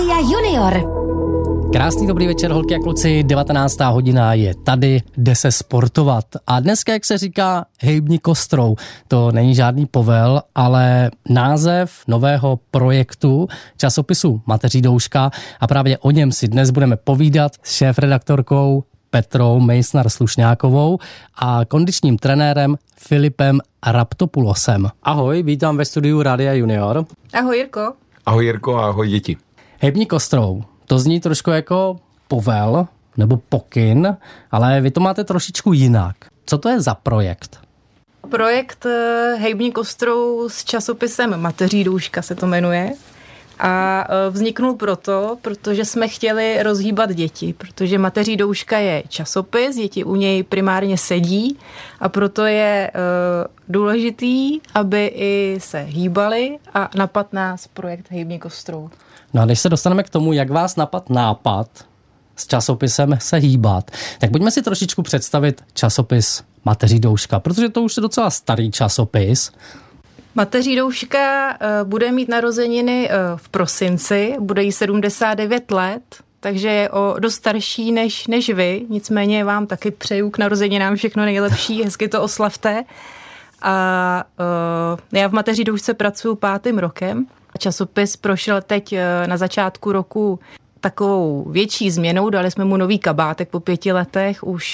Rádia Junior. Krásný dobrý večer, holky a kluci, 19. hodina je tady, jde se sportovat. A dneska, jak se říká, hejbni kostrou. To není žádný povel, ale název nového projektu časopisu Mateří douška a právě o něm si dnes budeme povídat s šéfredaktorkou Petrou Mejsnar-Slušňákovou a kondičním trenérem Filipem Raptopulosem. Ahoj, vítám ve studiu Rádia Junior. Ahoj Jirko. Ahoj Jirko a ahoj děti. Hejbni kostrou. To zní trošku jako povel nebo pokyn, ale vy to máte trošičku jinak. Co to je za projekt? Projekt Hejbni kostrou s časopisem Mateří douška se to jmenuje. A vzniknul protože jsme chtěli rozhýbat děti, protože Mateří douška je časopis, děti u něj primárně sedí a proto je důležitý, aby i se hýbali a napadl nás projekt Hejbni kostrou. No a když se dostaneme k tomu, jak vás napadl nápad s časopisem se hýbat, tak pojďme si trošičku představit časopis Mateří douška, protože to už je docela starý časopis. Mateří douška bude mít narozeniny v prosinci, bude jí 79 let, takže je o dost starší než vy, nicméně vám taky přeju k narozeninám všechno nejlepší, hezky to oslavte. A já v Mateří doušce pracuji 5. rokem. Časopis prošel teď na začátku roku takovou větší změnou, dali jsme mu nový kabátek po 5 letech, už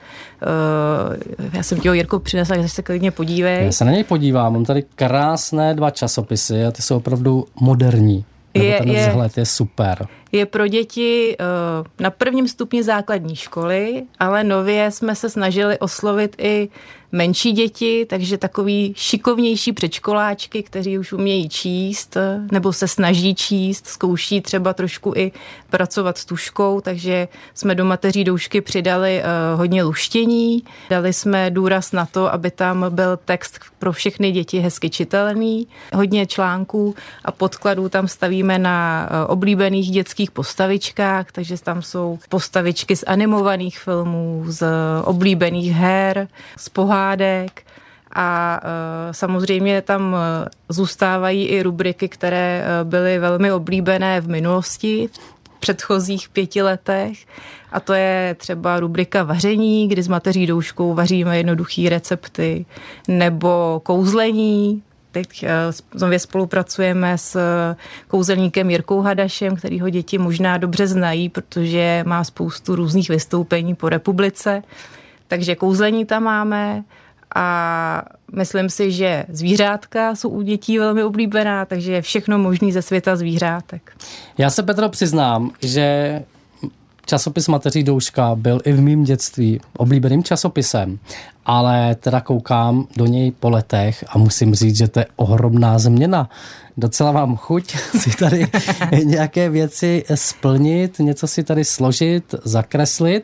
já jsem ti ho, Jirko, přinesla, že se klidně podívej. Já se na něj podívám, mám tady krásné 2 časopisy a ty jsou opravdu moderní. Ten vzhled je super. Je pro děti na 1. stupni základní školy, ale nově jsme se snažili oslovit i menší děti, takže takový šikovnější předškoláčky, kteří už umějí číst nebo se snaží číst, zkouší třeba trošku i pracovat s tužkou, takže jsme do Mateří doušky přidali hodně luštění, dali jsme důraz na to, aby tam byl text pro všechny děti hezky čitelný, hodně článků a podkladů tam stavíme na oblíbených dětských postavičkách, takže tam jsou postavičky z animovaných filmů, z oblíbených her, z pohádek a samozřejmě tam zůstávají i rubriky, které byly velmi oblíbené v minulosti, v předchozích 5 letech. A to je třeba rubrika vaření, kdy s Mateří douškou vaříme jednoduché recepty, nebo kouzlení. Teď znovu spolupracujeme s kouzelníkem Jirkou Hadašem, kterýho děti možná dobře znají, protože má spoustu různých vystoupení po republice. Takže kouzlení tam máme a myslím si, že zvířátka jsou u dětí velmi oblíbená, takže je všechno možné ze světa zvířátek. Já se, Petro, přiznám, že časopis Mateří douška byl i v mým dětství oblíbeným časopisem, ale teda koukám do něj po letech a musím říct, že to je ohromná změna. Docela mám chuť si tady nějaké věci splnit, něco si tady složit, zakreslit.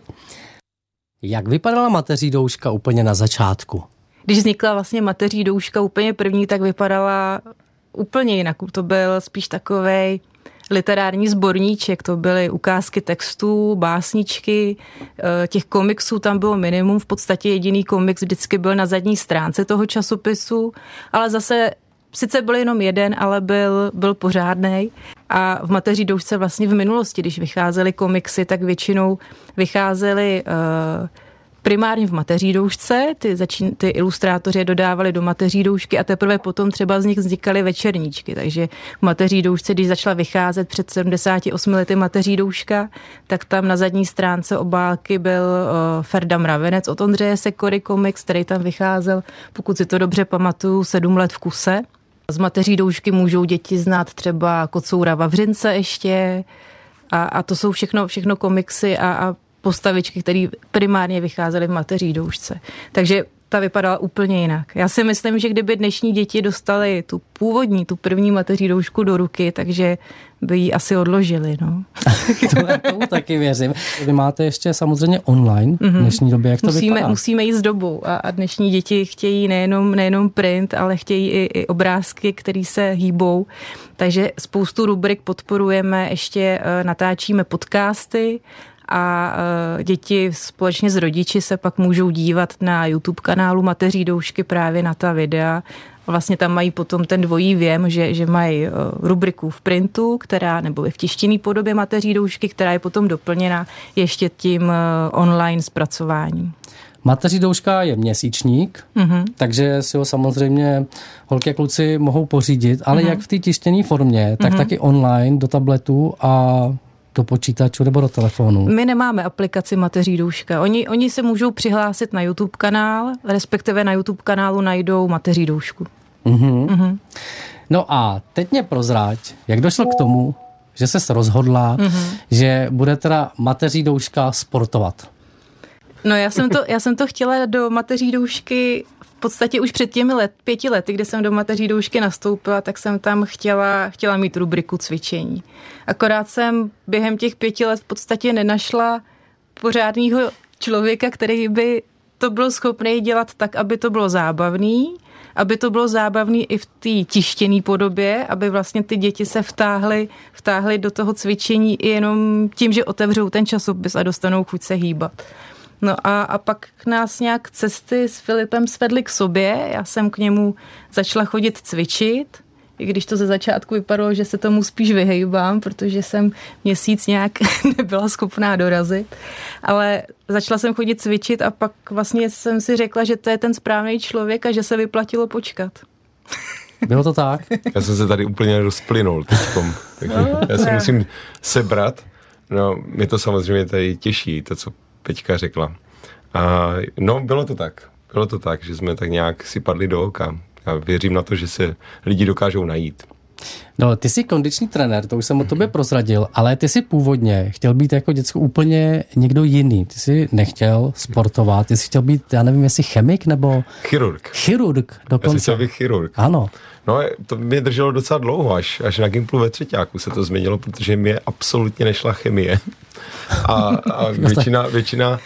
Jak vypadala Mateří douška úplně na začátku? Když vznikla vlastně Mateří douška úplně první, tak vypadala úplně jinak. To byl spíš takovej literární sborníček, to byly ukázky textů, básničky, těch komiksů tam bylo minimum, v podstatě jediný komiks vždycky byl na zadní stránce toho časopisu, ale zase sice byl jenom jeden, ale byl pořádnej. A v Mateří doušce vlastně v minulosti, když vycházely komiksy, tak většinou vycházely primárně v Mateří doušce, ty ilustrátoři dodávali do Mateří doušky a teprve potom třeba z nich vznikaly večerníčky. Takže v Mateří doušce, když začala vycházet před 78 lety Mateří douška, tak tam na zadní stránce obálky byl Ferda Mravenec od Ondřeje Sekory komiks, který tam vycházel, pokud si to dobře pamatuju, 7 let v kuse. Z Mateří doušky můžou děti znát třeba Kocoura Vavřince ještě a to jsou všechno komiksy a postavičky, které primárně vycházely v Mateří doušce. Takže ta vypadala úplně jinak. Já si myslím, že kdyby dnešní děti dostaly tu první Mateří doušku do ruky, takže by ji asi odložili. No. Tomu taky věřím. Vy máte ještě samozřejmě online v dnešní době, jak to vypadá? Musíme jít s dobou a dnešní děti chtějí nejenom print, ale chtějí i obrázky, které se hýbou. Takže spoustu rubrik podporujeme, ještě natáčíme podcasty a děti společně s rodiči se pak můžou dívat na YouTube kanálu Mateří doušky právě na ta videa Vlastně tam mají potom ten dvojí věm, že mají rubriku v printu, nebo v tištěné podobě mateří doušky, která je potom doplněna ještě tím online zpracováním. Mateří douška je měsíčník, takže si ho samozřejmě holky a kluci mohou pořídit, ale jak v té tištěné formě, tak taky online do tabletu a do počítaču nebo do telefonu. My nemáme aplikaci Mateří douška. Oni se můžou přihlásit na YouTube kanál, respektive na YouTube kanálu najdou Mateří doušku. No a teď mě prozrať, jak došlo k tomu, že ses rozhodla, že bude teda Mateří douška sportovat. No já jsem to chtěla do Mateří doušky v podstatě už před těmi 5 lety, kdy jsem do Mateří doušky nastoupila, tak jsem tam chtěla mít rubriku cvičení. Akorát jsem během těch 5 let v podstatě nenašla pořádného člověka, který by to byl schopný dělat tak, aby to bylo zábavný i v té tištěné podobě, aby vlastně ty děti se vtáhly do toho cvičení i jenom tím, že otevřou ten časopis a dostanou chuť se hýbat. No a pak nás nějak cesty s Filipem svedly k sobě, já jsem k němu začala chodit cvičit, i když to ze začátku vypadalo, že se tomu spíš vyhejbám, protože jsem měsíc nějak nebyla schopná dorazit, ale začala jsem chodit cvičit a pak vlastně jsem si řekla, že to je ten správný člověk a že se vyplatilo počkat. Bylo to tak? Já jsem se tady úplně rozplynul teďkom. Já se musím sebrat. No, mě to samozřejmě tady těší, to, co Peťka řekla. A no, bylo to tak, že jsme tak nějak si padli do oka. Já věřím na to, že se lidi dokážou najít. No, ty jsi kondiční trenér, to už jsem o tobě prozradil, ale ty jsi původně chtěl být jako děcko úplně někdo jiný. Ty jsi nechtěl sportovat, ty jsi chtěl být, já nevím, jestli chemik nebo... Chirurg dokonce. Já jsem chtěl být chirurg. Ano. No, to mě drželo docela dlouho, až na Gimplu ve třeťáku se to změnilo, protože mě absolutně nešla chemie. A většina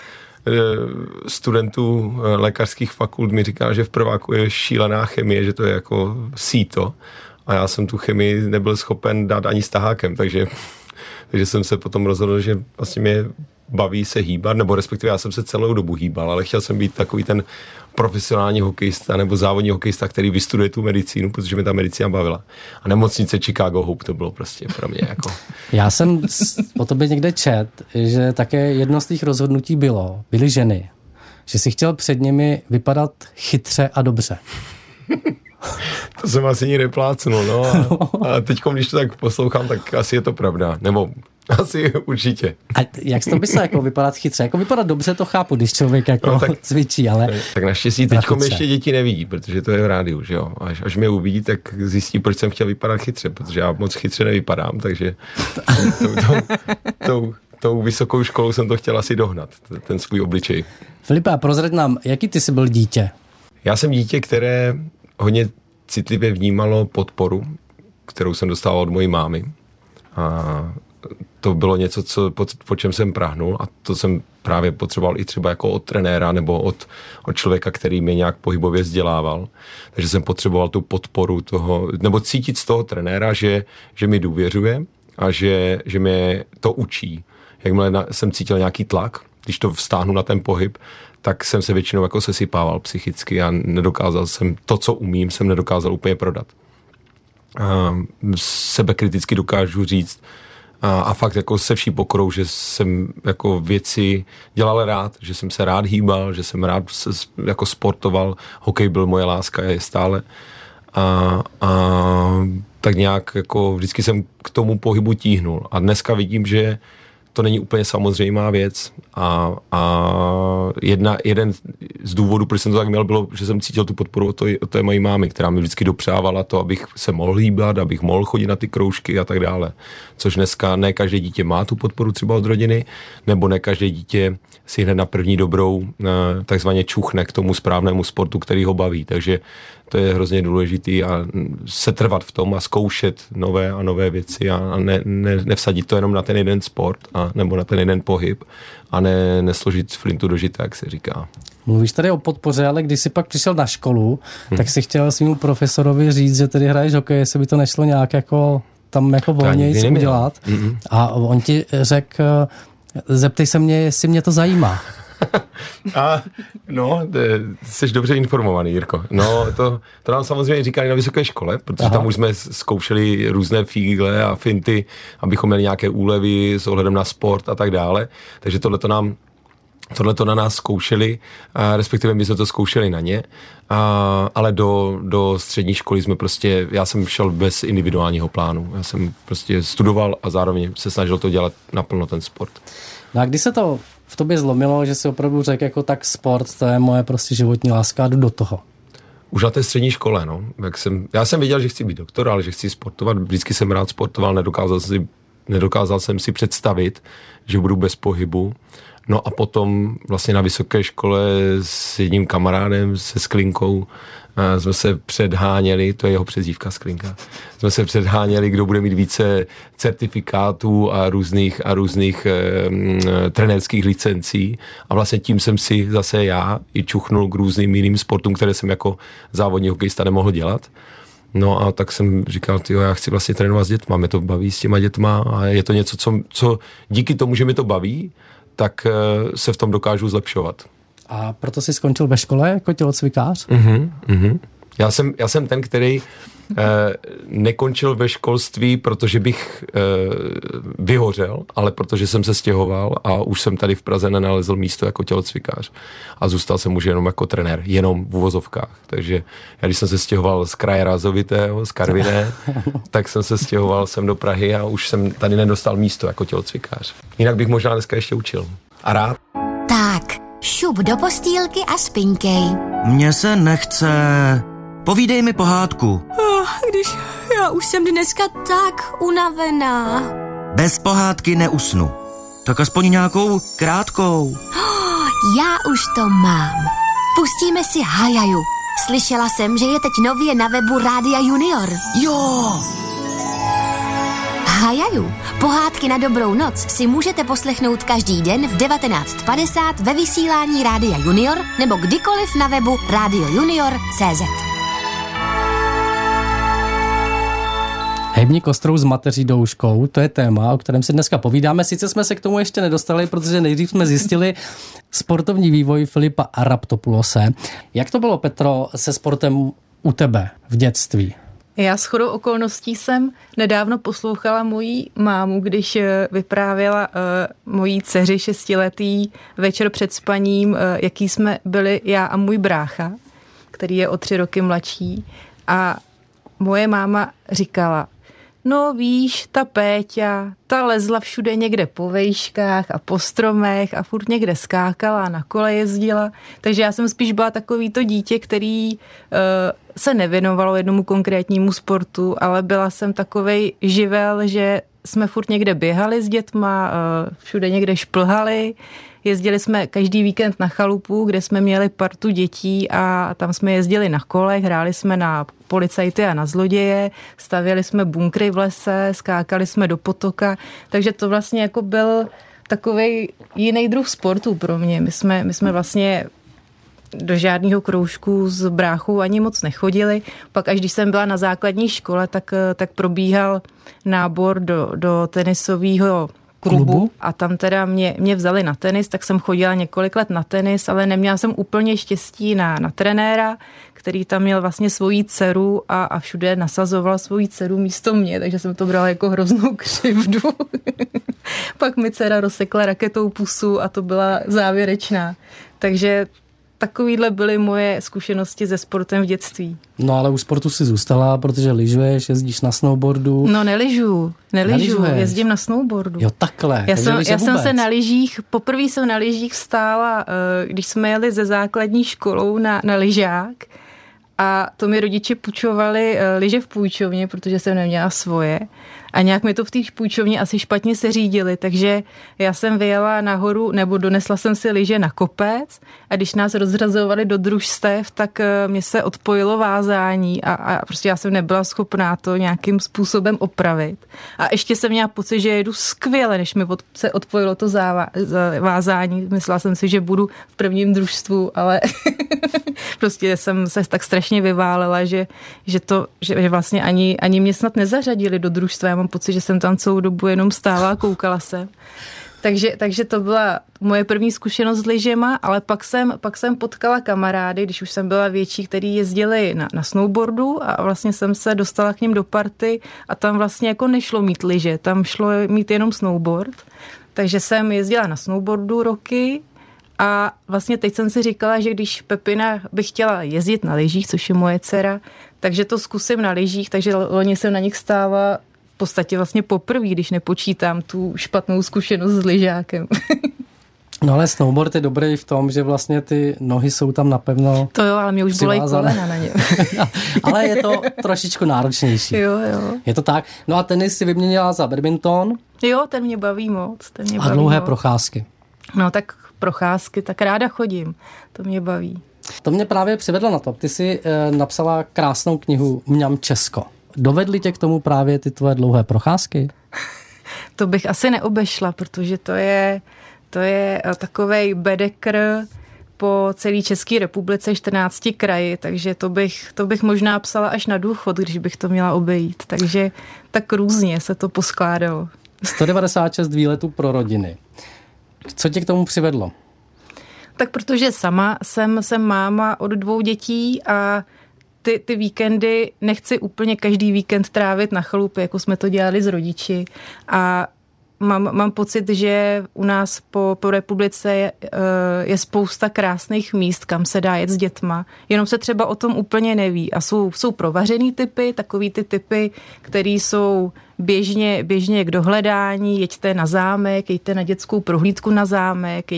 studentů lékařských fakult mi říká, že v prváku je šílená chemie, že to je jako síto. A já jsem tu chemii nebyl schopen dát ani s tahákem, takže jsem se potom rozhodl, že vlastně mě baví se hýbat, nebo respektive já jsem se celou dobu hýbal, ale chtěl jsem být takový ten profesionální hokejista nebo závodní hokejista, který vystuduje tu medicínu, protože mě ta medicína bavila. A nemocnice Chicago Hope to bylo prostě pro mě jako... Já jsem o tobě někde čet, že také jedno z těch rozhodnutí byly ženy. Že si chtěl před nimi vypadat chytře a dobře. To jsem asi nikdy neplácnul, no. A teď, když to tak poslouchám, tak asi je to pravda. Nebo asi určitě. A jak jsi to myslel, jako vypadat chytře? Jako vypadat dobře, to chápu, když člověk jako no, cvičí, ale... Tak naštěstí teďkom ještě děti nevidí, protože to je v rádiu, že jo. Až mě uvidí, tak zjistí, proč jsem chtěl vypadat chytře, protože já moc chytře nevypadám, takže tou vysokou školou jsem to chtěl asi dohnat, ten svůj obličej. Filipe, prozrať nám, jaký ty jsi byl dítě? Já jsem dítě, které hodně citlivě vnímalo podporu, kterou jsem dostal od mojí mámy. A to bylo něco, po čem jsem prahnul a to jsem právě potřeboval i třeba jako od trenéra nebo od člověka, který mě nějak pohybově vzdělával. Takže jsem potřeboval tu podporu toho, nebo cítit z toho trenéra, že mi důvěřuje a že mě to učí. Jakmile jsem cítil nějaký tlak, když to vztáhnu na ten pohyb, tak jsem se většinou jako sesypával psychicky a nedokázal jsem to, co umím, jsem nedokázal úplně prodat. Sebekriticky dokážu říct a fakt jako se vší pokorou, že jsem jako věci dělal rád, že jsem se rád hýbal, že jsem rád jako sportoval, hokej byl moje láska, je stále. A tak nějak jako vždycky jsem k tomu pohybu tíhnul. A dneska vidím, že to není úplně samozřejmá věc a jeden z důvodů, proč jsem to tak měl, bylo, že jsem cítil tu podporu od té mojí mámy, která mi vždycky dopřávala to, abych se mohl hýbat, abych mohl chodit na ty kroužky a tak dále. Což dneska ne každé dítě má tu podporu třeba od rodiny, nebo ne každé dítě si hned na první dobrou takzvaně čuchne k tomu správnému sportu, který ho baví. Takže to je hrozně důležitý a setrvat v tom a zkoušet nové a nové věci a nevsadit to jenom na ten jeden sport nebo na ten jeden pohyb a nesložit flintu do žita, jak se říká. Mluvíš tady o podpoře, ale když jsi pak přišel na školu, tak si chtěl svému profesorovi říct, že tedy hraješ hokej, jestli by to nešlo nějak jako tam jako volněji udělat. A on ti řekl, zeptej se mě, jestli mě to zajímá. A no, jsi dobře informovaný, Jirko. No, to nám samozřejmě říkali na vysoké škole, protože tam už jsme zkoušeli různé fígle a finty, abychom měli nějaké úlevy s ohledem na sport a tak dále. Takže tohleto na nás zkoušeli, respektive my jsme to zkoušeli na ně, ale do střední školy jsme prostě, já jsem šel bez individuálního plánu. Já jsem prostě studoval a zároveň se snažil to dělat naplno ten sport. No a kdy se to v tobě zlomilo, že si opravdu řekl jako tak sport, to je moje prostě životní láska a jdu do toho? Už na té střední škole, no. Já jsem věděl, že chci být doktor, ale že chci sportovat. Vždycky jsem rád sportoval, nedokázal jsem si představit, že budu bez pohybu. No a potom vlastně na vysoké škole s jedním kamarádem, se Sklinkou, jsme se předháněli, to je jeho přezdívka Sklinka, jsme se předháněli, kdo bude mít více certifikátů a různých trenérských licencí a vlastně tím jsem si zase já i čuchnul k různým jiným sportům, které jsem jako závodní hokejista nemohl dělat. No a tak jsem říkal, já chci vlastně trénovat s dětma, mě to baví s těma dětma a je to něco, co díky tomu, že mi to baví, tak se v tom dokážu zlepšovat. A proto jsi skončil ve škole jako tělocvikář? Já jsem ten, který nekončil ve školství, protože bych vyhořel, ale protože jsem se stěhoval a už jsem tady v Praze nenalezl místo jako tělocvikář. A zůstal jsem už jenom jako trenér, jenom v uvozovkách. Takže já, když jsem se stěhoval z kraje Rázovitého, z Karviné, tak jsem se stěhoval sem do Prahy a už jsem tady nedostal místo jako tělocvikář. Jinak bych možná dneska ještě učil. A rád. Tak, šup do postýlky a spinkej. Mně se nechce. Povídej mi pohádku. Když já už jsem dneska tak unavená. Bez pohádky neusnu. Tak aspoň nějakou krátkou. Já už to mám. Pustíme si Hayaju. Slyšela jsem, že je teď nově na webu Rádia Junior. Jo! Hayaju. Pohádky na dobrou noc si můžete poslechnout každý den v 19:50 ve vysílání Rádia Junior nebo kdykoliv na webu radiojunior.cz. Hejbník Ostrou s mateří douškou, to je téma, o kterém si dneska povídáme. Sice jsme se k tomu ještě nedostali, protože nejdřív jsme zjistili sportovní vývoj Filipa Raptopulose. Jak to bylo, Petro, se sportem u tebe v dětství? Já shodou okolností jsem nedávno poslouchala moji mámu, když vyprávěla mojí dceři 6letý večer před spaním, jaký jsme byli já a můj brácha, který je o 3 roky mladší. A moje máma říkala, no víš, ta Péťa, ta lezla všude někde po vejškách a po stromech a furt někde skákala a na kole jezdila. Takže já jsem spíš byla takový to dítě, který se nevěnovalo jednomu konkrétnímu sportu, ale byla jsem takovej živel, že jsme furt někde běhali s dětma, všude někde šplhali. Jezdili jsme každý víkend na chalupu, kde jsme měli partu dětí a tam jsme jezdili na kolech, hráli jsme na policajty a na zloděje, stavěli jsme bunkry v lese, skákali jsme do potoka, takže to vlastně jako byl takovej jiný druh sportu pro mě. My jsme vlastně do žádného kroužku s bráchou ani moc nechodili. Pak až když jsem byla na základní škole, tak probíhal nábor do tenisového klubu a tam teda mě vzali na tenis, tak jsem chodila několik let na tenis, ale neměla jsem úplně štěstí na trenéra, který tam měl vlastně svoji dceru a všude nasazoval svoji dceru místo mě, takže jsem to brala jako hroznou křivdu. Pak mi dcera rozsekla raketou pusu a to byla závěrečná. Takže takovýhle byly moje zkušenosti se sportem v dětství. No ale u sportu si zůstala, protože lyžuješ, jezdíš na snowboardu. No neližu, jezdím na snowboardu. Jo, takhle. Já jsem se na lyžích, poprvé jsem na lyžích stála, když jsme jeli ze základní školou na lyžák a to mi rodiče půjčovali lyže v půjčovně, protože jsem neměla svoje. A nějak mi to v té půjčovně asi špatně seřídili, takže já jsem vyjela nahoru, nebo donesla jsem si lyže na kopec a když nás rozřazovali do družstev, tak mě se odpojilo vázání a prostě já jsem nebyla schopná to nějakým způsobem opravit. A ještě jsem měla pocit, že jedu skvěle, než mi se odpojilo to vázání. Myslela jsem si, že budu v prvním družstvu, ale prostě jsem se tak strašně vyválela, že vlastně ani mě snad nezařadili do družstva. Já mám pocit, že jsem tam celou dobu jenom stála a koukala jsem. Takže to byla moje první zkušenost s lyžema, ale pak jsem potkala kamarády, když už jsem byla větší, který jezdili na snowboardu a vlastně jsem se dostala k nim do party a tam vlastně jako nešlo mít lyže, tam šlo mít jenom snowboard. Takže jsem jezdila na snowboardu roky a vlastně teď jsem si říkala, že když Pepina by chtěla jezdit na lyžích, což je moje dcera, takže to zkusím na lyžích, takže loni jsem na nich stála v podstatě vlastně poprvé, když nepočítám tu špatnou zkušenost s lyžákem. No ale snowboard je dobrý v tom, že vlastně ty nohy jsou tam napevno. To jo, ale mě už bolej kolena na něm. Ale je to trošičku náročnější. Jo. Je to tak. No a tenis si vyměnila za badminton. Jo, ten mě baví moc. A dlouhé procházky. No tak procházky, tak ráda chodím. To mě baví. To mě právě přivedlo na to. Ty jsi napsala krásnou knihu Mňam Česko. Dovedly tě k tomu právě ty tvoje dlouhé procházky? To bych asi neobešla, protože to je takovej bedekr po celé České republice 14 kraji, takže to bych možná psala až na důchod, když bych to měla obejít. Takže tak různě se to poskládalo. 196 výletů pro rodiny. Co tě k tomu přivedlo? Tak protože sama jsem máma od 2 dětí a ty víkendy nechci úplně každý víkend trávit na chalupě, jako jsme to dělali s rodiči. A mám pocit, že u nás po republice je spousta krásných míst, kam se dá jet s dětma. Jenom se třeba o tom úplně neví. A jsou provařený typy, takový ty typy, který jsou běžně k dohledání. Jeďte na zámek, jeďte na dětskou prohlídku na zámek,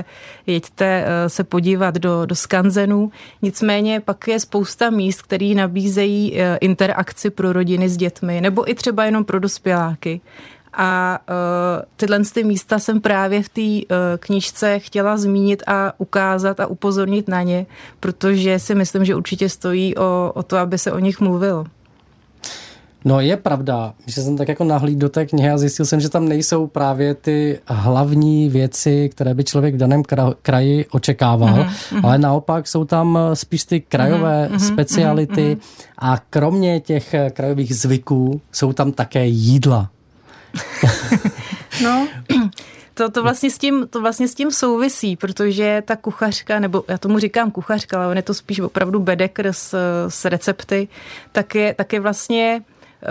jeďte se podívat do skanzenů. Nicméně pak je spousta míst, které nabízejí interakci pro rodiny s dětmi, nebo i třeba jenom pro dospěláky. A tyhle místa jsem právě v té knížce chtěla zmínit a ukázat a upozornit na ně, protože si myslím, že určitě stojí o to, aby se o nich mluvilo. No je pravda, že jsem tak jako nahlídl do té knihy a zjistil jsem, že tam nejsou právě ty hlavní věci, které by člověk v daném kraji očekával, ale naopak jsou tam spíš ty krajové speciality a kromě těch krajových zvyků jsou tam také jídla. No, to vlastně s tím souvisí, protože ta kuchařka, nebo já tomu říkám kuchařka, ale on je to spíš opravdu bedekr s recepty, tak je vlastně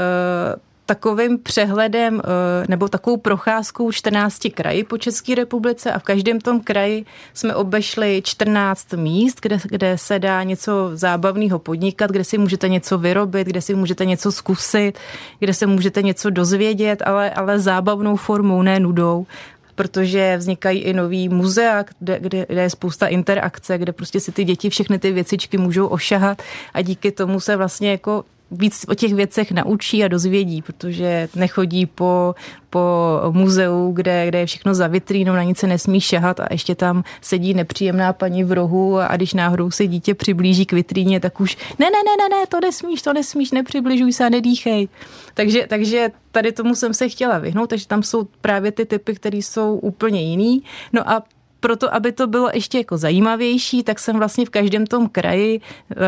takovým přehledem nebo takovou procházkou 14 kraji po České republice a v každém tom kraji jsme obešli 14 míst, kde se dá něco zábavného podnikat, kde si můžete něco vyrobit, kde si můžete něco zkusit, kde se můžete něco dozvědět, ale zábavnou formou, ne nudou. Protože vznikají i nový muzea, kde je spousta interakce, kde prostě si ty děti všechny ty věcičky můžou ošahat a díky tomu se vlastně jako víc o těch věcech naučí a dozvědí, protože nechodí po muzeu, kde je všechno za vitrínou, na nic se nesmí šahat a ještě tam sedí nepříjemná paní v rohu a když náhodou se dítě přiblíží k vitríně, tak už ne, to nesmíš, nepřibližuj se a nedýchej. Takže tady tomu jsem se chtěla vyhnout, takže tam jsou právě ty typy, které jsou úplně jiný. No a proto, aby to bylo ještě jako zajímavější, tak jsem vlastně v každém tom kraji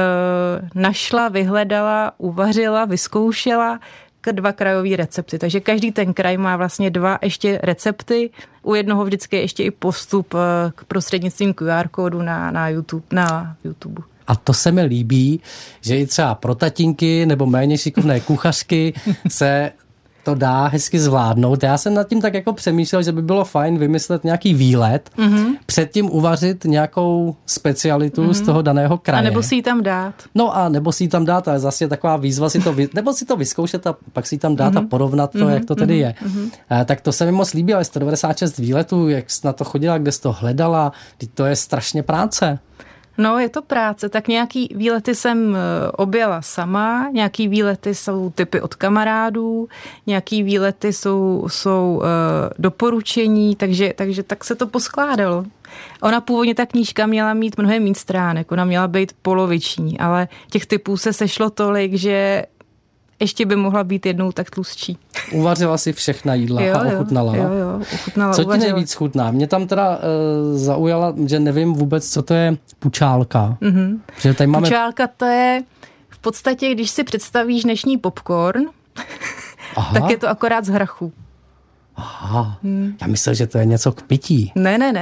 našla, vyhledala, uvařila, vyzkoušela 2 krajové recepty. Takže každý ten kraj má vlastně 2 ještě recepty. U jednoho vždycky je ještě i postup k prostřednictvím QR kódu na YouTube. A to se mi líbí, že i třeba pro tatínky nebo méně šikovné kuchařky se to dá hezky zvládnout. Já jsem nad tím tak jako přemýšlel, že by bylo fajn vymyslet nějaký výlet, předtím uvařit nějakou specialitu z toho daného kraje. A nebo si ji tam dát. No a nebo si ji tam dát, ale zase je taková výzva nebo si to vyzkoušet a pak si ji tam dát a porovnat to, jak to tedy je. Tak to se mi moc líbí, ale 196 výletů, jak jsi na to chodila, kde jsi to hledala, to je strašně práce. No, je to práce, tak nějaký výlety jsem objela sama, nějaký výlety jsou typy od kamarádů, nějaký výlety jsou doporučení, takže tak se to poskládalo. Ona původně ta knížka měla mít mnohem víc stránek, ona měla být poloviční, ale těch typů se sešlo tolik, že ještě by mohla být jednou tak tlustší. Uvařila si všechna jídla a ochutnala. Jo, ochutnala. Co ti nejvíc chutná? Mě tam teda zaujala, že nevím vůbec, co to je pučálka. Že tady máme... Pučálka to je v podstatě, když si představíš dnešní popcorn, tak je to akorát z hrachu. Aha, já myslel, že to je něco k pití.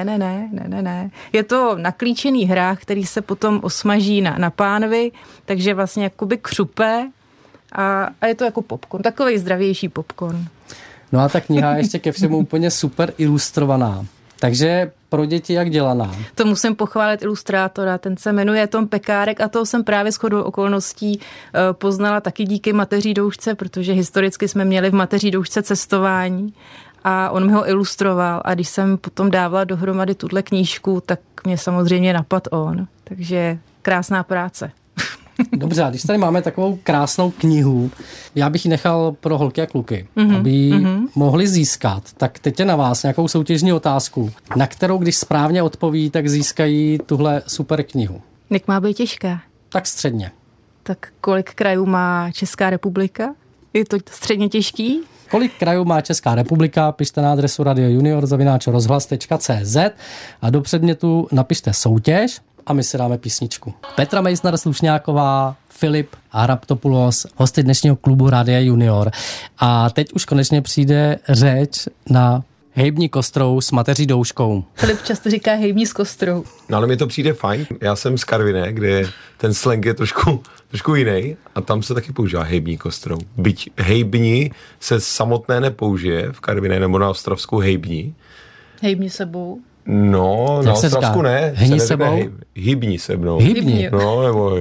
Ne. Je to na klíčených hrách, který se potom osmaží na pánvi, takže vlastně jakoby křupe a je to jako popcorn, takovej zdravější popcorn. No a ta kniha je ještě ke všemu úplně super ilustrovaná. Takže pro děti jak dělaná? To musím pochválit ilustrátora, ten se jmenuje Tom Pekárek a toho jsem právě shodou okolností poznala taky díky mateří doušce, protože historicky jsme měli v mateří doušce cestování a on mi ho ilustroval a když jsem potom dávala dohromady tuhle knížku, tak mě samozřejmě napadl on. Takže krásná práce. Dobře, a když tady máme takovou krásnou knihu, já bych ji nechal pro holky a kluky, aby ji mohli získat. Tak teď je na vás nějakou soutěžní otázku, na kterou, když správně odpoví, tak získají tuhle super knihu. Jak má být těžká? Tak středně. Tak kolik krajů má Česká republika? Je to středně těžký? Kolik krajů má Česká republika? Pište na adresu radiojunior@rozhlas.cz a do předmětu napište soutěž a my si dáme písničku. Petra Meissner-Slušňáková, Filip Haraptopoulos, hosty dnešního klubu Rádia Junior. A teď už konečně přijde řeč na hejbni kostrou s mateří douškou. Filip často říká hejbni s kostrou. No ale mi to přijde fajn. Já jsem z Karviné, kde ten slang je trošku jiný a tam se taky používá hejbní kostrou. Byť hejbni se samotné nepoužije v Karviné nebo na Ostravsku hejbni. Hejbni sebou. No, na Ostravsku ne. Hni sebou? Hybni se mnou. Hybni. No, nebo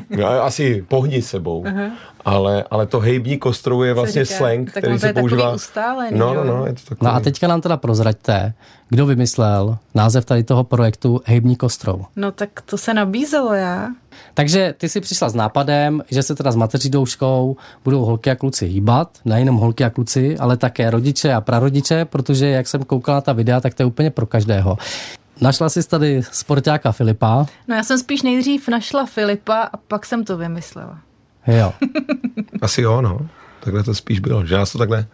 asi pohni sebou. Uh-huh. Ale to hejbní kostrou je vlastně slang, který se používá. Takový ustálený, no, je to takový. No a teďka nám teda prozraďte, kdo vymyslel název tady toho projektu hejbní kostrou. No tak to se nabízelo já. Takže ty jsi přišla s nápadem, že se teda s mateří douškou budou holky a kluci hýbat, nejenom holky a kluci, ale také rodiče a prarodiče, protože jak jsem koukala ta videa, tak to je úplně pro každého. Našla jsi tady sportáka Filipa? No já jsem spíš nejdřív našla Filipa a pak jsem to vymyslela. Jo. Asi jo, no. Takhle to spíš bylo, že nás to takhle...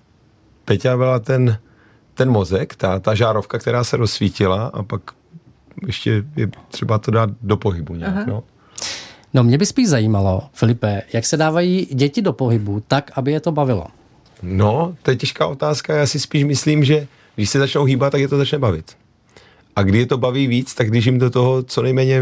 Peťa byla ten mozek, ta žárovka, která se rozsvítila a pak ještě je třeba to dát do pohybu nějak, no. No mě by spíš zajímalo, Filipe, jak se dávají děti do pohybu tak, aby je to bavilo? No, to je těžká otázka, já si spíš myslím, že když se začnou hýbat, tak je to začne bavit. A kdy je to baví víc, tak když jim do toho co nejméně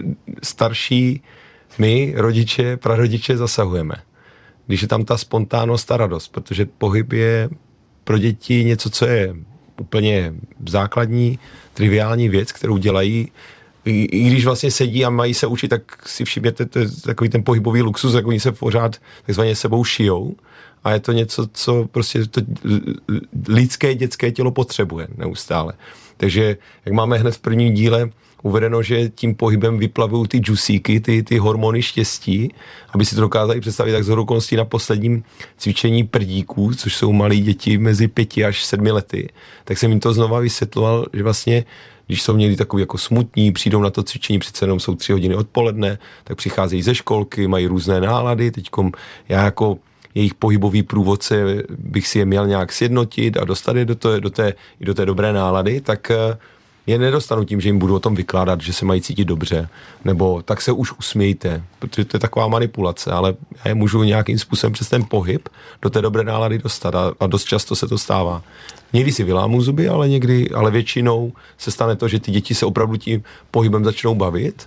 starší my, rodiče, prarodiče zasahujeme. Když je tam ta spontánnost a radost, protože pohyb je pro děti něco, co je úplně základní, triviální věc, kterou dělají. I když vlastně sedí a mají se učit, tak si všimněte, to je takový ten pohybový luxus, jak oni se pořád takzvaně sebou šijou. A je to něco, co prostě to lidské dětské tělo potřebuje neustále. Takže jak máme hned v prvním díle uvedeno, že tím pohybem vyplavují ty džusíky, ty hormony štěstí, aby si to dokázali představit, tak z okolností na posledním cvičení prdíků, což jsou malí děti mezi 5 až 7 lety, tak jsem jim to znova vysvětloval, že vlastně, když jsou měli takový jako smutní, přijdou na to cvičení, přece jenom jsou 3 hodiny odpoledne, tak přicházejí ze školky, mají různé nálady, teďkom já jako jejich pohybový průvodce bych si je měl nějak sjednotit a dostat je do té dobré nálady, tak je nedostanu tím, že jim budu o tom vykládat, že se mají cítit dobře, nebo tak se už usmějte, protože to je taková manipulace, ale já je můžu nějakým způsobem přes ten pohyb do té dobré nálady dostat a dost často se to stává. Někdy si vylámu zuby, ale většinou se stane to, že ty děti se opravdu tím pohybem začnou bavit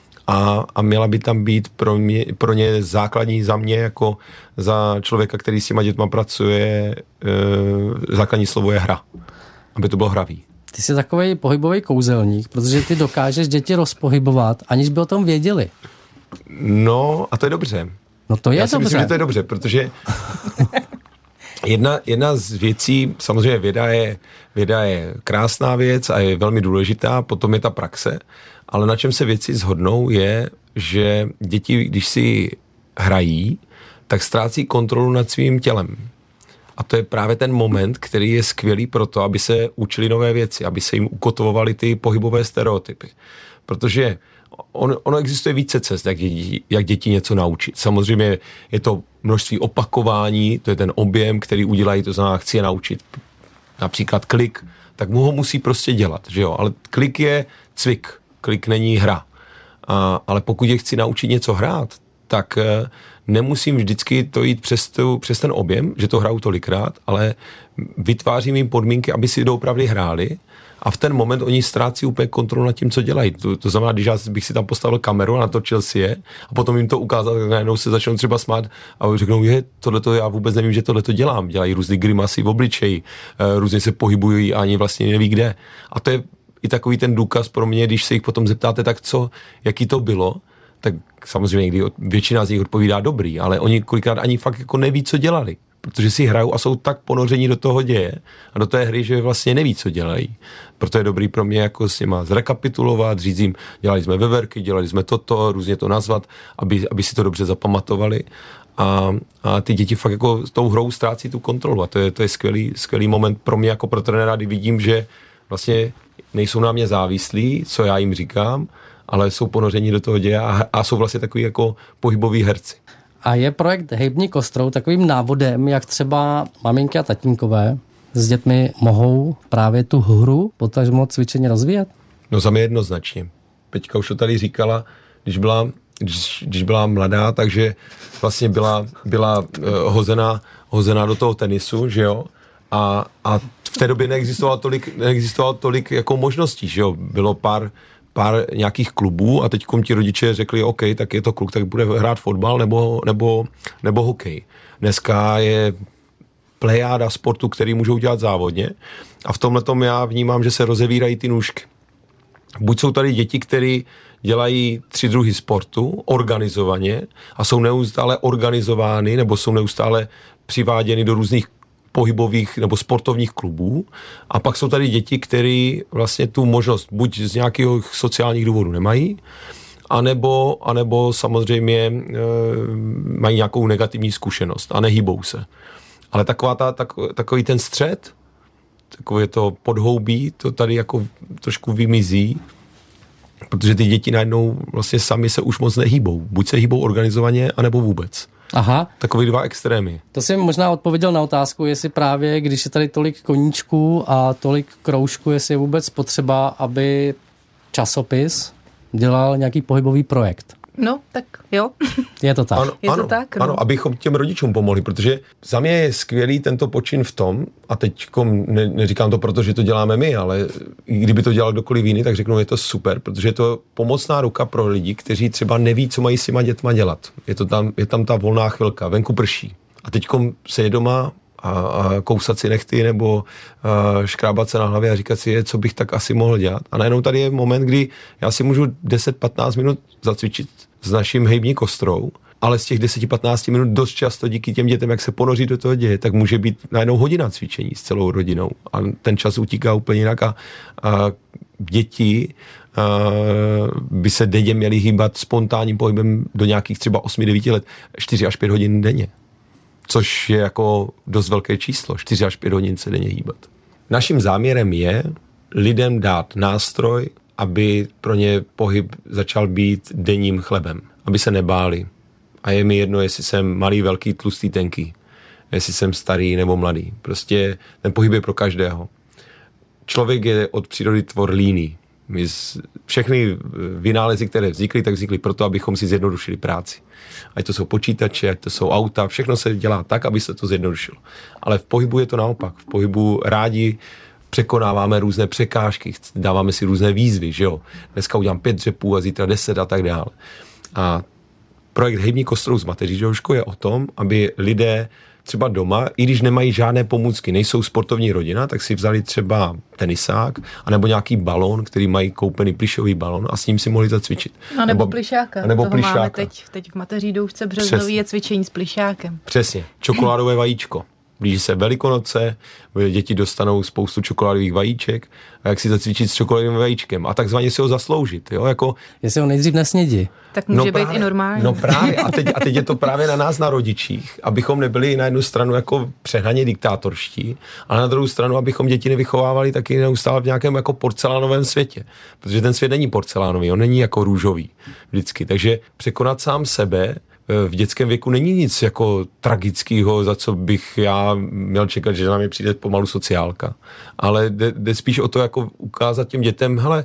a měla by tam být pro ně základní za mě, jako za člověka, který s těma dětma pracuje, základní slovo je hra, aby to bylo hravý. Ty jsi takovej pohybový kouzelník, protože ty dokážeš děti rozpohybovat, aniž by o tom věděli. No, a to je dobře. No to je Já si dobře. myslím, že to je dobře, protože jedna z věcí, samozřejmě věda je krásná věc a je velmi důležitá, potom je ta praxe, ale na čem se věci shodnou je, že děti, když si hrají, tak ztrácí kontrolu nad svým tělem. A to je právě ten moment, který je skvělý pro to, aby se učili nové věci, aby se jim ukotovovaly ty pohybové stereotypy. Protože ono existuje více cest, jak děti něco naučit. Samozřejmě je to množství opakování, to je ten objem, který udělají, to znamená, chci je naučit například klik, tak mu ho musí prostě dělat, že jo? Ale klik je cvik, klik není hra. Ale pokud je chci naučit něco hrát, tak nemusím vždycky to jít přes ten objem, že to hraju tolikrát, ale vytvářím jim podmínky, aby si doopravdy hráli a v ten moment oni ztrácí úplně kontrolu nad tím, co dělají. To znamená, když já bych si tam postavil kameru a natočil si je a potom jim to ukázal, tak najednou se začnou třeba smát a řeknou, tohleto já vůbec nevím, že tohleto dělám. Dělají různý grimasy v obličeji, různě se pohybují a ani vlastně neví kde. A to je i takový ten důkaz pro mě, když se jich potom zeptáte, tak jaký to bylo, tak samozřejmě někdy většina z nich odpovídá dobrý, ale oni kolikrát ani fakt jako neví, co dělali, protože si hrajou a jsou tak ponoření do toho děje a do té hry, že vlastně neví, co dělají. Proto je dobrý pro mě jako s nima zrekapitulovat, říct jim, dělali jsme veverky, dělali jsme toto, různě to nazvat, aby si to dobře zapamatovali. A ty děti fakt jako s tou hrou ztrácí tu kontrolu a to je skvělý moment pro mě jako pro trenéra, kdy vidím, že vlastně nejsou na mě závislí, co já jim říkám, ale jsou ponoření do toho děje a jsou vlastně takový jako pohyboví herci. A je projekt Hejbni kostrou takovým návodem, jak třeba maminky a tatínkové s dětmi mohou právě tu hru potažmo cvičení rozvíjet? No za mě jednoznačně. Peťka už to tady říkala, když byla mladá, takže vlastně byla hozená do toho tenisu, že jo? A v té době neexistovalo tolik jako možností, že jo? Bylo pár nějakých klubů a teď ti rodiče řekli, OK, tak je to kluk, tak bude hrát fotbal nebo hokej. Dneska je plejáda sportu, který můžou dělat závodně a v tomhletom já vnímám, že se rozevírají ty nůžky. Buď jsou tady děti, které dělají 3 druhy sportu organizovaně a jsou neustále organizovány nebo jsou neustále přiváděny do různých pohybových nebo sportovních klubů a pak jsou tady děti, které vlastně tu možnost buď z nějakých sociálních důvodů nemají, anebo samozřejmě mají nějakou negativní zkušenost a nehýbou se. Ale takový ten střed, takové to podhoubí, to tady jako trošku vymizí, protože ty děti najednou vlastně sami se už moc nehýbou. Buď se hýbou organizovaně, anebo vůbec. Aha. Takový 2 extrémy. To jsi možná odpověděl na otázku, jestli právě, když je tady tolik koníčků a tolik kroužků, jestli je vůbec potřeba, aby časopis dělal nějaký pohybový projekt. No, tak jo. Je to tak. To tak, no. Ano, abychom těm rodičům pomohli, protože za mě je skvělý tento počin v tom, a teď neříkám to proto, že to děláme my, ale kdyby to dělal kdokoliv jiný, tak řeknu, je to super, protože je to pomocná ruka pro lidi, kteří třeba neví, co mají s těma dětma dělat. Je tam ta volná chvilka, venku prší. A teďkom se je doma a kousat si nechty nebo škrábat se na hlavě a říkat si, co bych tak asi mohl dělat. A najednou tady je moment, kdy já si můžu 10-15 minut zacvičit s naším Hejbni kostrou, ale z těch 10-15 minut dost často díky těm dětem, jak se ponoří do toho děje, tak může být najednou hodina cvičení s celou rodinou. A ten čas utíká úplně jinak a děti by se denně měly hýbat spontánním pohybem do nějakých třeba 8-9 let 4 až 5 hodin denně. Což je jako dost velké číslo. 4 až 5 hodin se denně hýbat. Naším záměrem je lidem dát nástroj, aby pro ně pohyb začal být denním chlebem. Aby se nebáli. A je mi jedno, jestli jsem malý, velký, tlustý, tenký. Jestli jsem starý nebo mladý. Prostě ten pohyb je pro každého. Člověk je od přírody tvor líný. Všechny vynálezy, které vznikly, tak vznikly proto, abychom si zjednodušili práci. Ať to jsou počítače, ať to jsou auta, všechno se dělá tak, aby se to zjednodušilo. Ale v pohybu je to naopak. V pohybu rádi překonáváme různé překážky, dáváme si různé výzvy, že jo. Dneska udělám 5 dřepů a zítra 10 a tak dále. A projekt Hejbni kostrou z mateří do školy je o tom, aby lidé třeba doma, i když nemají žádné pomůcky, nejsou sportovní rodina, tak si vzali třeba tenisák, anebo nějaký balón, který mají koupený plyšový balón a s ním si mohli zacvičit. A nebo plyšáka. A nebo plyšáka. Máme teď v mateří doušce březnový je cvičení s plyšákem. Přesně. Čokoládové vajíčko. Blíží se Velikonoce, děti dostanou spoustu čokoládových vajíček a jak si zacvičit s čokoládovým vajíčkem a takzvaně si ho zasloužit. Jo? Jako... Jestli ho nejdřív nesnědí. Tak může být i normální. No právě. A teď je to právě na nás, na rodičích, abychom nebyli na jednu stranu jako přehnaně diktátorští, ale na druhou stranu, abychom děti nevychovávali taky neustále v nějakém jako porcelánovém světě. Protože ten svět není porcelánový, on není jako růžový vždycky. Takže překonat sám sebe v dětském věku není nic jako tragického, za co bych já měl čekat, že na mě přijde pomalu sociálka. Ale jde spíš o to, jako ukázat těm dětem, hele,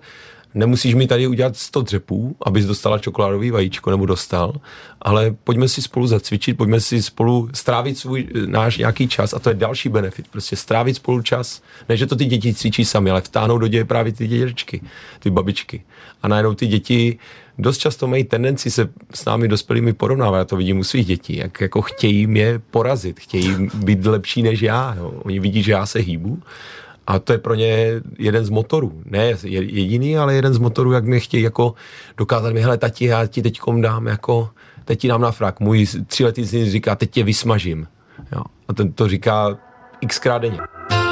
nemusíš mi tady udělat 100 dřepů, abys dostala čokoládový vajíčko nebo dostal, ale pojďme si spolu zacvičit, pojďme si spolu strávit náš nějaký čas a to je další benefit, prostě strávit spolu čas, ne, že to ty děti cvičí sami, ale vtáhnou do děje právě ty dědečky, ty babičky. A najednou ty děti dost často mají tendenci se s námi dospělými porovnávat, já to vidím u svých dětí, jak jako chtějí mě porazit, chtějí být lepší než já, jo. Oni vidí, že já se hýbu a to je pro ně jeden z motorů, ne jediný, ale jeden z motorů, jak mě chtějí jako dokázat mi, hele tati, já ti teďkom dám jako, teď ti dám na frak, můj 3letý syn říká, teď tě vysmažím, jo. A ten to říká xkrát denně.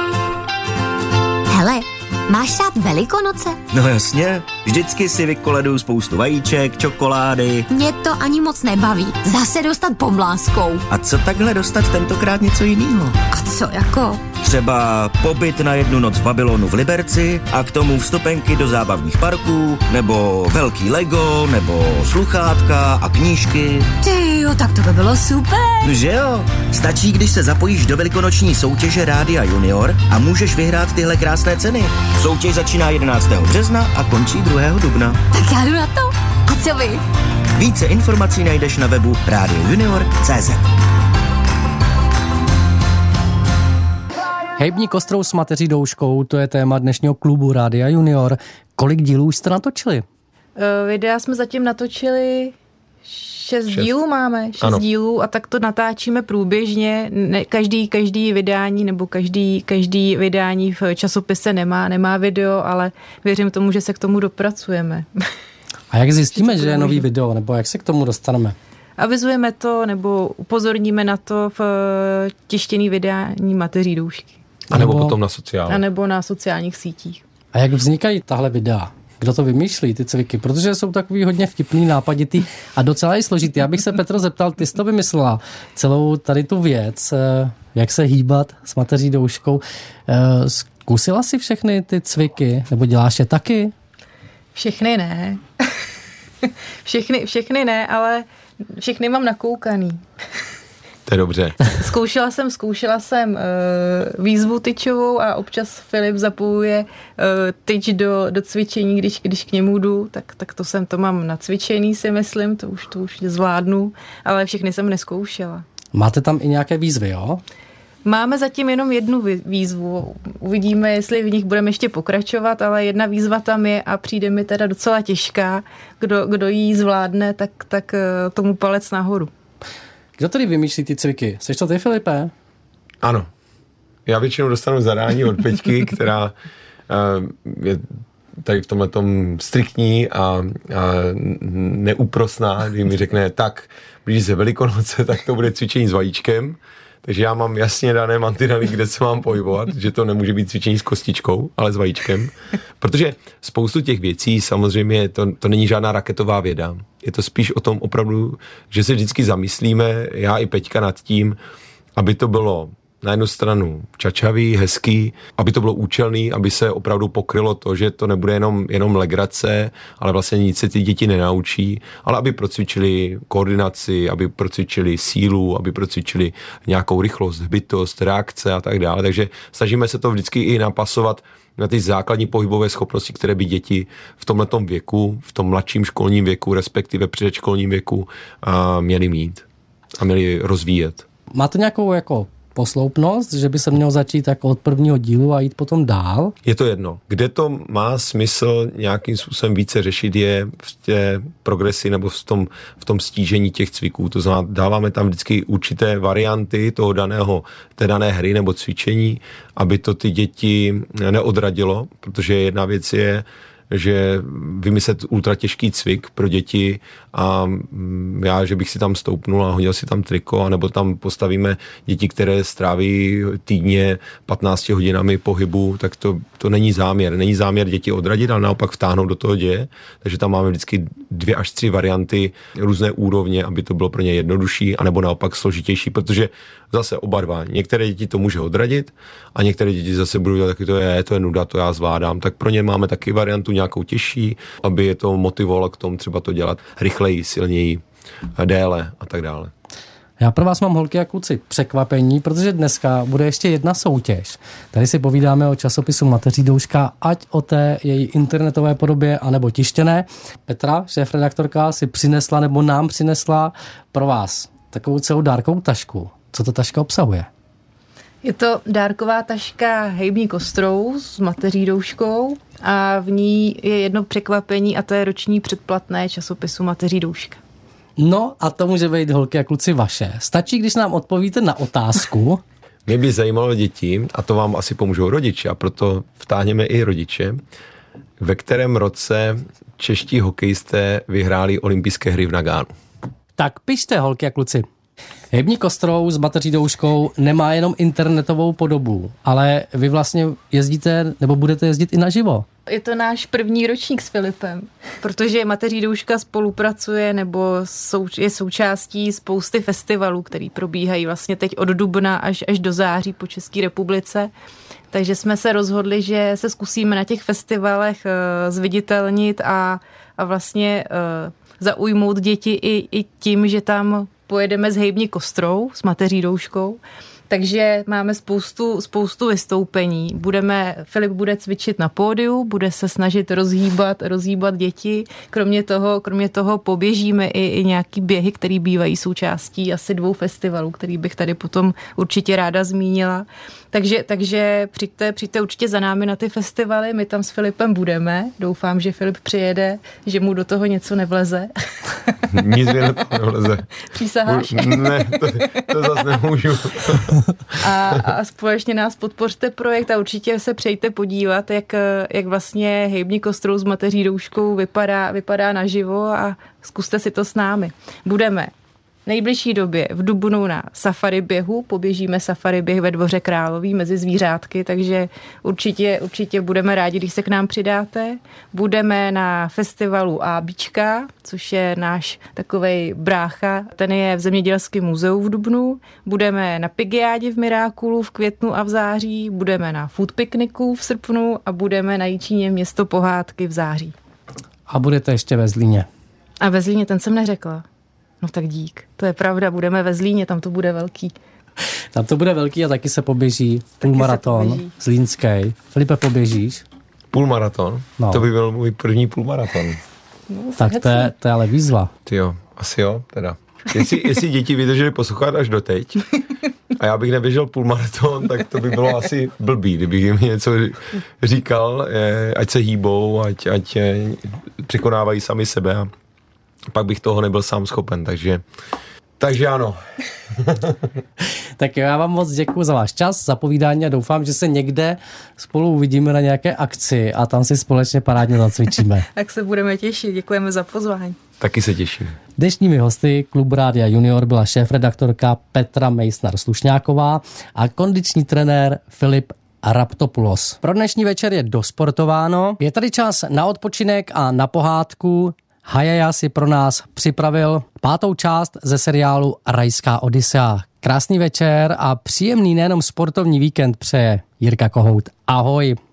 Hele, máš rád Velikonoce? No jasně, vždycky si vykoleduju spoustu vajíček, čokolády. Mě to ani moc nebaví. Zase dostat pomláskou. A co takhle dostat tentokrát něco jiného? A co jako? Třeba pobyt na 1 noc v Babylonu v Liberci a k tomu vstupenky do zábavních parků, nebo velký Lego, nebo sluchátka a knížky. Tyjo, tak to by bylo super. Že jo? Stačí, když se zapojíš do velikonoční soutěže Rádia Junior a můžeš vyhrát tyhle krásné ceny. Soutěž začíná 11. března a končí 2. dubna. Tak já jdu na to. A co vy? Více informací najdeš na webu radiojunior.cz. Hejbní kostrou s mateří douškou, to je téma dnešního klubu Rádia Junior. Kolik dílů už jste natočili? Videa jsme zatím natočili 6 dílů máme, 6 ano. dílů a tak to natáčíme průběžně. Ne, každý vydání nebo každý vydání v časopise nemá video, ale věřím tomu, že se k tomu dopracujeme. A jak zjistíme, že je nový video, nebo jak se k tomu dostaneme? Avizujeme to nebo upozorníme na to v tištěný vydání mateří doušky. A nebo potom na sociálních. A nebo na sociálních sítích. A jak vznikají tahle videa? Kdo to vymýšlí, ty cviky? Protože jsou takový hodně vtipný, nápaditý a docela i složitý. Já bych se, Petro, zeptal, ty jsi to vymyslela, celou tady tu věc, jak se hýbat s mateří douškou. Zkusila jsi všechny ty cviky, nebo děláš je taky? Všechny ne. všechny ne, ale všechny mám nakoukaný. To je dobře. Zkoušela jsem výzvu tyčovou a občas Filip zapojuje tyč do cvičení, když k němu jdu, tak to mám nacvičený, si myslím, to už zvládnu, ale všechny jsem neskoušela. Máte tam i nějaké výzvy, jo? Máme zatím jenom jednu výzvu. Uvidíme, jestli v nich budeme ještě pokračovat, ale jedna výzva tam je a přijde mi teda docela těžká. Kdo ji zvládne, tak tomu palec nahoru. Kdo tady vymýšlí ty cviky? Jseš to ty, Filipe? Ano. Já většinou dostanu zadání od Peťky, která je tady v tomhletom striktní a neúprosná, kdy mi řekne, tak blíží se Velikonoce, tak to bude cvičení s vajíčkem. Takže já mám jasně dané mantinely, kde se mám pohybovat, že to nemůže být cvičení s kostičkou, ale s vajíčkem. Protože spoustu těch věcí, samozřejmě to není žádná raketová věda. Je to spíš o tom opravdu, že se vždycky zamyslíme, já i Peťka, nad tím, aby to bylo na jednu stranu čačavý, hezký, aby to bylo účelný, aby se opravdu pokrylo to, že to nebude jenom legrace, ale vlastně nic se ty děti nenaučí, ale aby procvičili koordinaci, aby procvičili sílu, aby procvičili nějakou rychlost, hbitost, reakce a tak dále. Takže snažíme se to vždycky i napasovat na ty základní pohybové schopnosti, které by děti v tomhletom věku, v tom mladším školním věku, respektive předškolním věku měly mít a měly rozvíjet. Máte nějakou jako posloupnost, že by se měl začít jako od prvního dílu a jít potom dál? Je to jedno. Kde to má smysl nějakým způsobem více řešit, je v té progresi nebo v tom stížení těch cviků. To znamená, dáváme tam vždycky určité varianty té dané hry nebo cvičení, aby to ty děti neodradilo, protože jedna věc je, že vymyslet ultra těžký cvik pro děti a já, že bych si tam stoupnul a hodil si tam triko, anebo tam postavíme děti, které stráví týdně 15 hodinami pohybu, tak to není záměr. Není záměr děti odradit, ale naopak vtáhnout do toho děje. Takže tam máme vždycky 2 až 3 varianty, různé úrovně, aby to bylo pro ně jednodušší, anebo naopak složitější, protože zase oba dva. Některé děti to může odradit a některé děti zase budou dělat taky to je nuda, to já zvládám. Tak pro ně máme taky variantu nějakou těžší, aby je to motivovalo k tomu třeba to dělat rychleji, silněji, déle a tak dále. Já pro vás mám, holky a kluci, překvapení, protože dneska bude ještě jedna soutěž. Tady si povídáme o časopisu Mateří douška, ať o té její internetové podobě, anebo tištěné. Petra, šéfredaktorka, si přinesla nebo nám přinesla pro vás takovou celou dárkovou tašku. Co ta taška obsahuje? Je to dárková taška Hejbník Ostrou s Mateří douškou a v ní je jedno překvapení a to je roční předplatné časopisu Mateří douška. No a to může být, holky a kluci, vaše. Stačí, když nám odpovíte na otázku. Mě by zajímalo děti, a to vám asi pomůžou rodiče, a proto vtáhneme i rodiče, ve kterém roce čeští hokejisté vyhráli olympijské hry v Nagánu. Tak pište, holky a kluci. Hejbník Ostrou s Mateří douškou nemá jenom internetovou podobu, ale vy vlastně jezdíte nebo budete jezdit i naživo. Je to náš první ročník s Filipem, protože Mateří douška spolupracuje nebo je součástí spousty festivalů, který probíhají vlastně teď od dubna až do září po České republice. Takže jsme se rozhodli, že se zkusíme na těch festivalech zviditelnit a vlastně zaujmout děti i tím, že tam pojedeme s Hejbník Ostrou, s Mateří douškou. Takže máme spoustu vystoupení. Filip bude cvičit na pódiu, bude se snažit rozhýbat děti. Kromě toho poběžíme i nějaký běhy, které bývají součástí asi 2 festivalů, který bych tady potom určitě ráda zmínila. Takže přijďte určitě za námi na ty festivaly, my tam s Filipem budeme. Doufám, že Filip přijede, že mu do toho něco nevleze. Nic mi do toho nevleze. Přísaháš? Ne, to zase nemůžu. A společně nás podpořte projekt a určitě se přejďte podívat, jak vlastně Hejbník Ostrou s Mateří douškou vypadá naživo a zkuste si to s námi. Budeme v nejbližší době v dubnu na safari běhu, poběžíme safari běh ve Dvoře Králový mezi zvířátky, takže určitě budeme rádi, když se k nám přidáte. Budeme na festivalu Ábíčka, což je náš takovej brácha, ten je v Zemědělském muzeu v dubnu. Budeme na Pigiádě v Mirákulu v květnu a v září, budeme na food pikniku v srpnu a budeme na Jičíně Město pohádky v září. A budete ještě ve Zlíně. A ve Zlíně, ten jsem neřekla. No tak dík, to je pravda, budeme ve Zlíně, tam to bude velký. Tam to bude velký a taky se poběží půlmaraton zlínský. Filipe, poběžíš? Půlmaraton? No. To by byl můj první půlmaraton. No, tak to je ale výzva. Tyjo, asi jo, teda. Jestli děti vydrželi poslouchat až doteď a já bych neběžel půlmaraton, tak to by bylo asi blbý, kdybych jim něco říkal, ať se hýbou, ať překonávají sami sebe a pak bych toho nebyl sám schopen, takže ano. Tak já vám moc děkuju za váš čas, za povídání a doufám, že se někde spolu uvidíme na nějaké akci a tam si společně parádně zacvičíme. Tak se budeme těšit, děkujeme za pozvání. Taky se těším. Dnešními hosty Klubu Rádia Junior byla šéfredaktorka Petra Mejsnar-Slušňáková a kondiční trenér Filip Raptopoulos. Pro dnešní večer je dosportováno. Je tady čas na odpočinek a na pohádku. Hajaja si pro nás připravil 5. část ze seriálu Rajská Odyssea. Krásný večer a příjemný nejenom sportovní víkend přeje Jirka Kohout. Ahoj.